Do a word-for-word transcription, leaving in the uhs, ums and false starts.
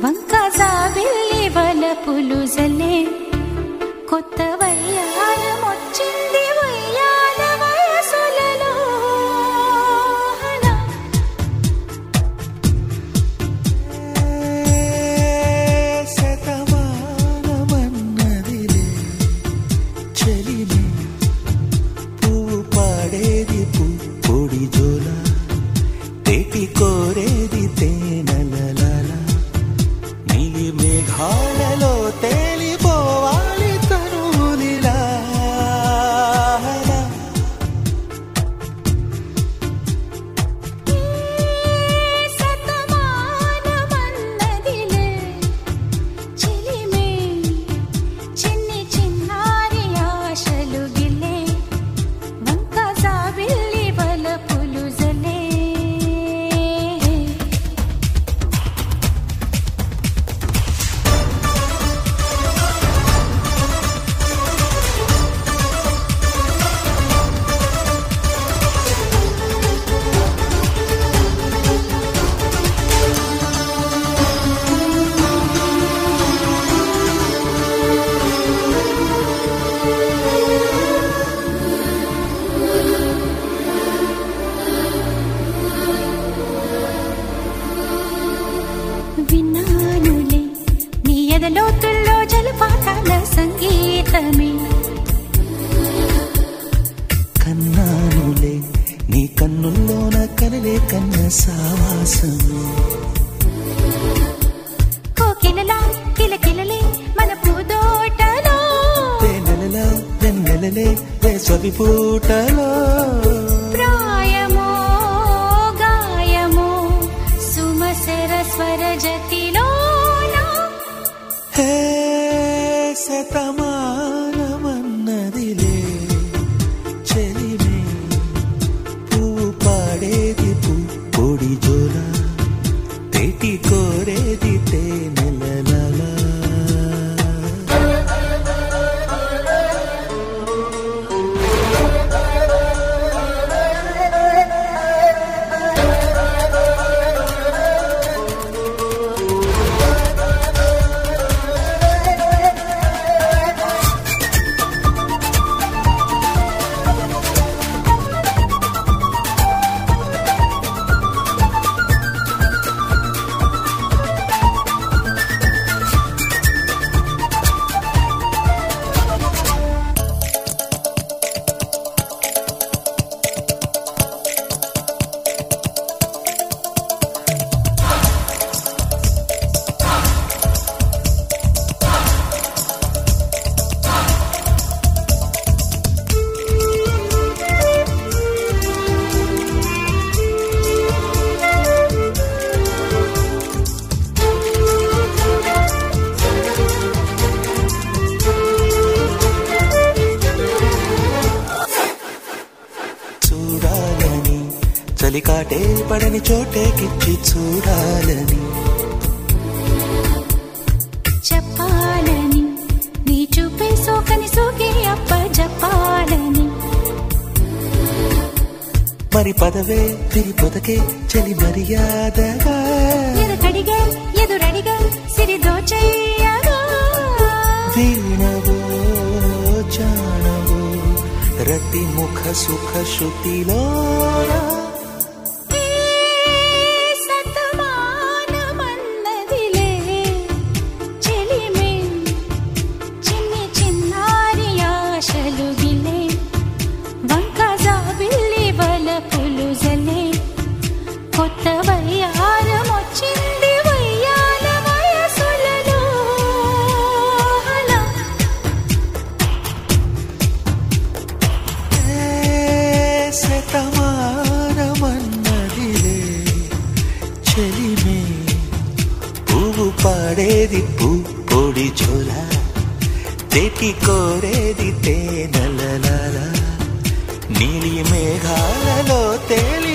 వంక జాబిల్లి వలపులు జల్లే కొత్త వయ్యారమొచ్చింది వయ్యాల వయసులలో శతమానమన్నదిలే చెలిమే పువ్వు పాడేది పొడి జోల తేటి కోరేది తేనెలలాల నీలి మేఘాలలో తేలిపోవాలి తనులిలా శతమానమన్నదిలే చెలిమే చిన్ని చిన్నారి ఆశలు గిల్లే వంక జాబిల్లి వలపులు జల్లే విన్నానులే నీ ఎదలోతుల్లో జలపాతాల సంగీతమే కన్నానులే నీ కన్నుల్లోన కలలే కన్న సావాసమే కోకిలలా కిలకిలలే మన పూదోటలో తేనెలలా వెన్నెలలే వేసవి పూటలో ప్రాయమో గాయమో సుమసర స్వర జతిలోనా హే శతమానమన్నదిలే చెలిమే పువ్వు పాడేది పొడి జోల తేటి కోరేది తేనెలలాల చూడాలని చలికాటే పడని చోటేకిచ్చి చూడాలని చెప్పాలని నీ చూపే సోకని సోకి అప్ప చెప్పాలని మరి పదవే తిరి పొదకే చలి మర్యాదగా ఎదుకడిగే ఎదురడిగే సిరి దోచయ్యగా వీణవో జానవో రతి ముఖ సుఖ శృతిలో శతమానమన్నదిలే చెలిమే చిన్ని చిన్నారి ఆశలు గిల్లే వంక జాబిల్లి వలపులు జల్లే కొత్త వయ్యారమొచ్చింది వయ్యాల వయసులలో శతమానమన్నదిలే చెలిమే పువ్వు పాడేది పొడి జోల తేటి కోరేది తేనెలలాల నీలి మేఘాలలో తేలి